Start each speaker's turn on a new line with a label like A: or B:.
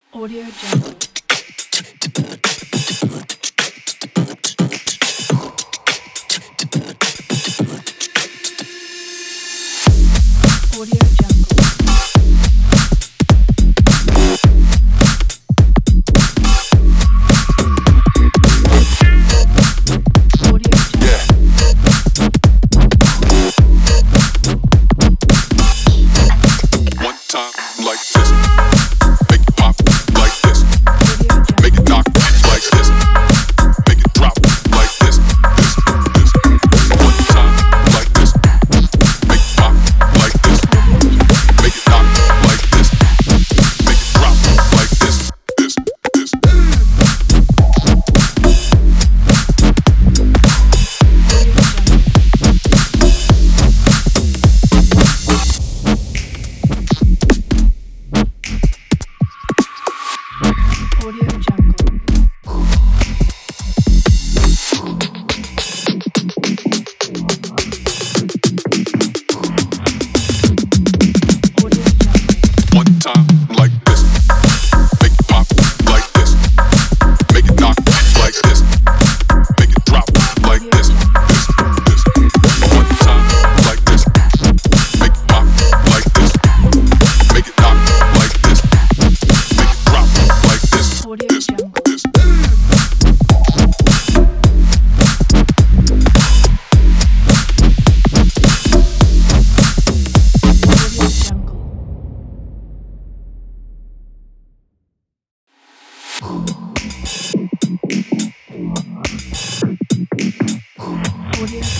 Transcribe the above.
A: Audio Jungle. Audio Jungle. Audio Jungle.
B: One time like this, make it pop like this,
A: Audio Jungle.
B: make it knock like this, make it drop like this. One time like this, make it pop like this, make it knock like this, make it drop like this.
A: Audio Jungle. Audio Jungle.
B: One time like this, make it pop like this, make it knock like this, make it drop like this. One time like this, make it pop like this, make it knock like this, make it drop like this.
A: Audio Jungle. Audio Jungle. Audio